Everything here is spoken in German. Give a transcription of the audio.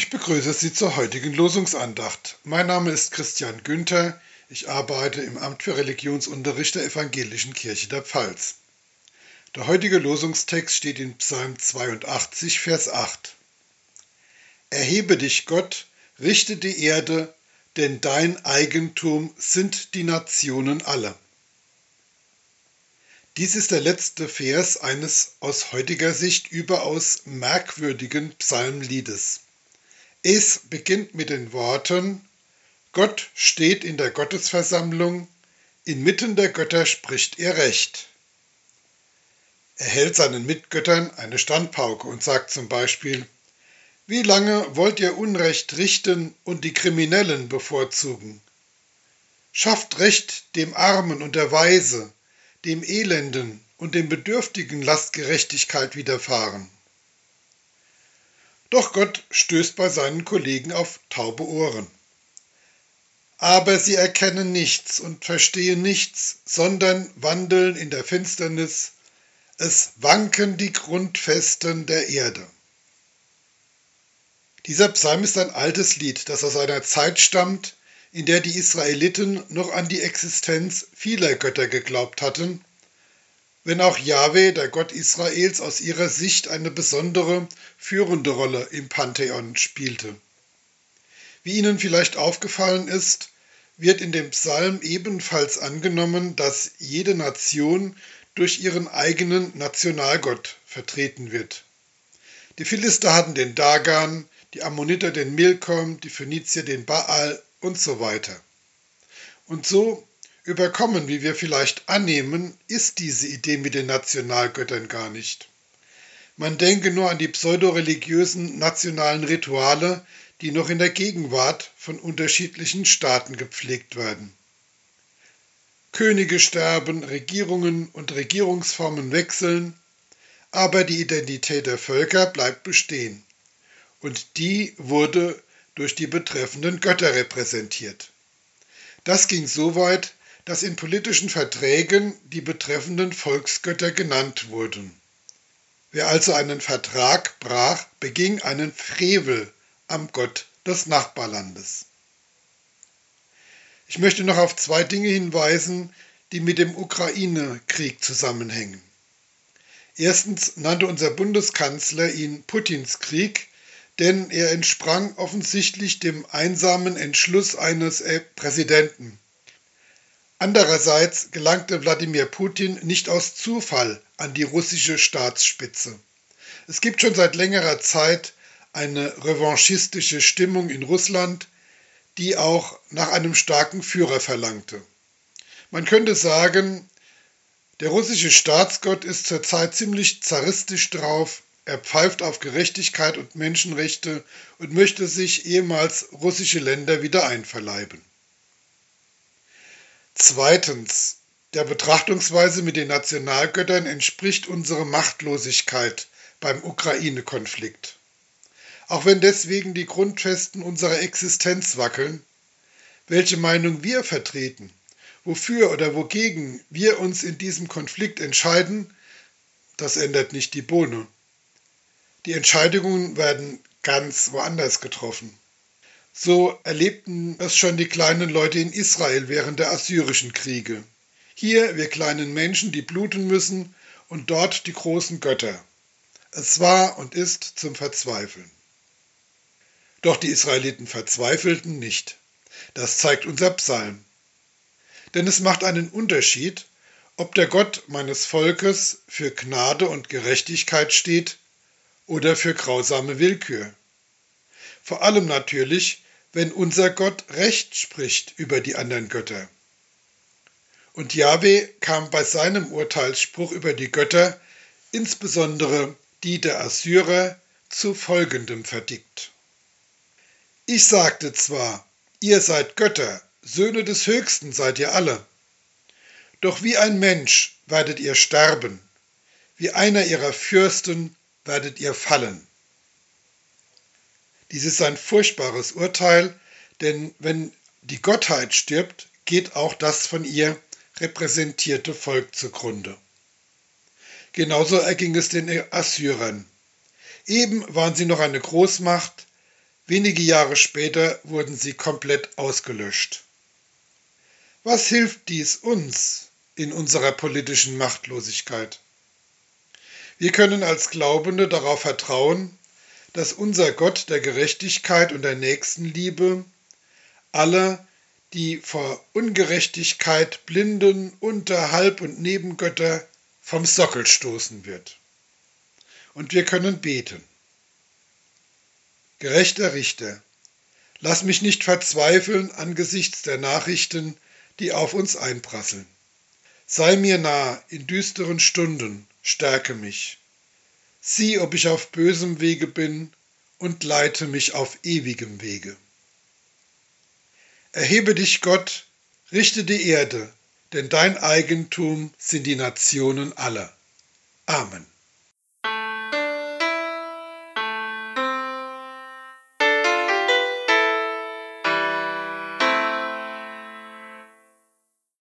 Ich begrüße Sie zur heutigen Losungsandacht. Mein Name ist Christian Günther. Ich arbeite im Amt für Religionsunterricht der Evangelischen Kirche der Pfalz. Der heutige Losungstext steht in Psalm 82, Vers 8. Erhebe dich, Gott, richte die Erde, denn dein Eigentum sind die Nationen alle. Dies ist der letzte Vers eines aus heutiger Sicht überaus merkwürdigen Psalmliedes. Es beginnt mit den Worten: Gott steht in der Gottesversammlung, inmitten der Götter spricht er Recht. Er hält seinen Mitgöttern eine Standpauke und sagt zum Beispiel: Wie lange wollt ihr Unrecht richten und die Kriminellen bevorzugen? Schafft Recht dem Armen und der Waise, dem Elenden und dem Bedürftigen lasst Gerechtigkeit widerfahren. Doch Gott stößt bei seinen Kollegen auf taube Ohren. Aber sie erkennen nichts und verstehen nichts, sondern wandeln in der Finsternis. Es wanken die Grundfesten der Erde. Dieser Psalm ist ein altes Lied, das aus einer Zeit stammt, in der die Israeliten noch an die Existenz vieler Götter geglaubt hatten, wenn auch Jahwe, der Gott Israels, aus ihrer Sicht eine besondere, führende Rolle im Pantheon spielte. Wie Ihnen vielleicht aufgefallen ist, wird in dem Psalm ebenfalls angenommen, dass jede Nation durch ihren eigenen Nationalgott vertreten wird. Die Philister hatten den Dagan, die Ammoniter den Milkom, die Phönizier den Baal und so weiter. Und so überkommen, wie wir vielleicht annehmen, ist diese Idee mit den Nationalgöttern gar nicht. Man denke nur an die pseudoreligiösen nationalen Rituale, die noch in der Gegenwart von unterschiedlichen Staaten gepflegt werden. Könige sterben, Regierungen und Regierungsformen wechseln, aber die Identität der Völker bleibt bestehen. Und die wurde durch die betreffenden Götter repräsentiert. Das ging so weit, dass in politischen Verträgen die betreffenden Volksgötter genannt wurden. Wer also einen Vertrag brach, beging einen Frevel am Gott des Nachbarlandes. Ich möchte noch auf zwei Dinge hinweisen, die mit dem Ukraine-Krieg zusammenhängen. Erstens nannte unser Bundeskanzler ihn Putins Krieg, denn er entsprang offensichtlich dem einsamen Entschluss eines Präsidenten. Andererseits gelangte Wladimir Putin nicht aus Zufall an die russische Staatsspitze. Es gibt schon seit längerer Zeit eine revanchistische Stimmung in Russland, die auch nach einem starken Führer verlangte. Man könnte sagen, der russische Staatsgott ist zurzeit ziemlich zaristisch drauf, er pfeift auf Gerechtigkeit und Menschenrechte und möchte sich ehemals russische Länder wieder einverleiben. Zweitens, der Betrachtungsweise mit den Nationalgöttern entspricht unsere Machtlosigkeit beim Ukraine-Konflikt. Auch wenn deswegen die Grundfesten unserer Existenz wackeln, welche Meinung wir vertreten, wofür oder wogegen wir uns in diesem Konflikt entscheiden, das ändert nicht die Bohne. Die Entscheidungen werden ganz woanders getroffen. So erlebten es schon die kleinen Leute in Israel während der assyrischen Kriege. Hier wir kleinen Menschen, die bluten müssen, und dort die großen Götter. Es war und ist zum Verzweifeln. Doch die Israeliten verzweifelten nicht. Das zeigt unser Psalm. Denn es macht einen Unterschied, ob der Gott meines Volkes für Gnade und Gerechtigkeit steht oder für grausame Willkür. Vor allem natürlich, wenn unser Gott Recht spricht über die anderen Götter. Und Jahwe kam bei seinem Urteilsspruch über die Götter, insbesondere die der Assyrer, zu folgendem verdickt. Ich sagte zwar, ihr seid Götter, Söhne des Höchsten seid ihr alle, doch wie ein Mensch werdet ihr sterben, wie einer ihrer Fürsten werdet ihr fallen. Dies ist ein furchtbares Urteil, denn wenn die Gottheit stirbt, geht auch das von ihr repräsentierte Volk zugrunde. Genauso erging es den Assyrern. Eben waren sie noch eine Großmacht, Wenige Jahre später wurden sie komplett ausgelöscht. Was hilft dies uns in unserer politischen Machtlosigkeit? Wir können als Glaubende darauf vertrauen, dass unser Gott der Gerechtigkeit und der Nächstenliebe alle, die vor Ungerechtigkeit blinden Unter-, Halb- und Nebengötter vom Sockel stoßen wird. Und wir können beten. Gerechter Richter, lass mich nicht verzweifeln angesichts der Nachrichten, die auf uns einprasseln. Sei mir nah in düsteren Stunden, stärke mich. Sieh, ob ich auf bösem Wege bin und leite mich auf ewigem Wege. Erhebe dich, Gott, richte die Erde, denn dein Eigentum sind die Nationen aller. Amen.